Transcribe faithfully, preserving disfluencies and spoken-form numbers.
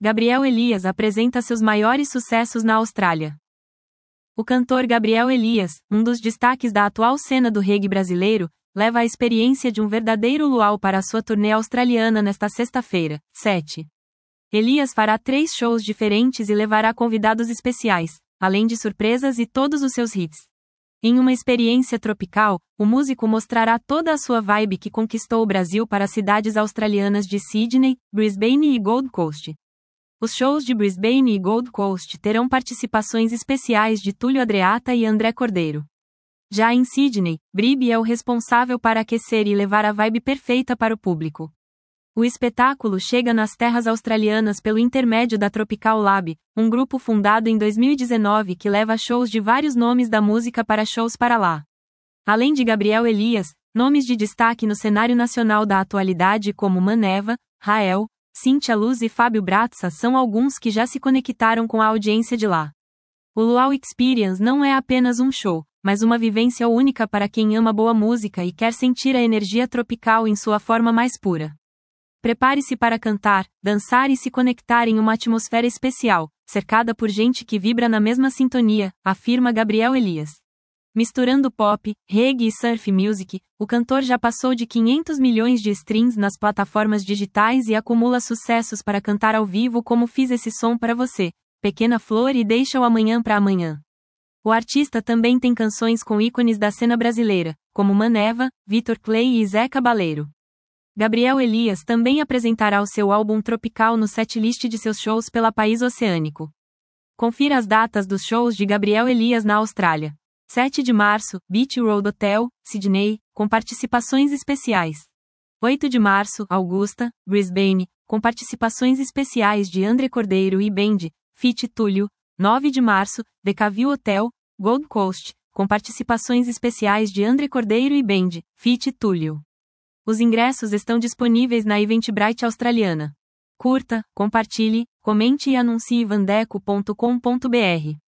Gabriel Elias apresenta seus maiores sucessos na Austrália. O cantor Gabriel Elias, um dos destaques da atual cena do reggae brasileiro, leva a experiência de um verdadeiro luau para a sua turnê australiana nesta sexta-feira, sete. Elias fará três shows diferentes e levará convidados especiais, além de surpresas e todos os seus hits. Em uma experiência tropical, o músico mostrará toda a sua vibe que conquistou o Brasil para as cidades australianas de Sydney, Brisbane e Gold Coast. Os shows de Brisbane e Gold Coast terão participações especiais de Túlio Adreata e André Cordeiro. Já em Sydney, Bribe é o responsável para aquecer e levar a vibe perfeita para o público. O espetáculo chega nas terras australianas pelo intermédio da Tropical Lab, um grupo fundado em dois mil e dezenove que leva shows de vários nomes da música para shows para lá. Além de Gabriel Elias, nomes de destaque no cenário nacional da atualidade como Maneva, Rael, Cíntia Luz e Fábio Brazza são alguns que já se conectaram com a audiência de lá. O Luau Experience não é apenas um show, mas uma vivência única para quem ama boa música e quer sentir a energia tropical em sua forma mais pura. Prepare-se para cantar, dançar e se conectar em uma atmosfera especial, cercada por gente que vibra na mesma sintonia, afirma Gabriel Elias. Misturando pop, reggae e surf music, o cantor já passou de quinhentos milhões de streams nas plataformas digitais e acumula sucessos para cantar ao vivo como Fiz Esse Som Pra Você, Pequena Flor e Deixa o Amanhã Pra Amanhã. O artista também tem canções com ícones da cena brasileira, como Maneva, Vitor Clay e Zé Cabaleiro. Gabriel Elias também apresentará o seu álbum tropical no setlist de seus shows pela país oceânico. Confira as datas dos shows de Gabriel Elias na Austrália. sete de março, Beach Road Hotel, Sydney, com participações especiais. oito de março, Augusta, Brisbane, com participações especiais de André Cordeiro e Band, feat. Túlio. nove de março, Decaville Hotel, Gold Coast, com participações especiais de André Cordeiro e Band, feat. Túlio. Os ingressos estão disponíveis na Eventbrite australiana. Curta, compartilhe, comente e anuncie vandeco ponto com ponto br.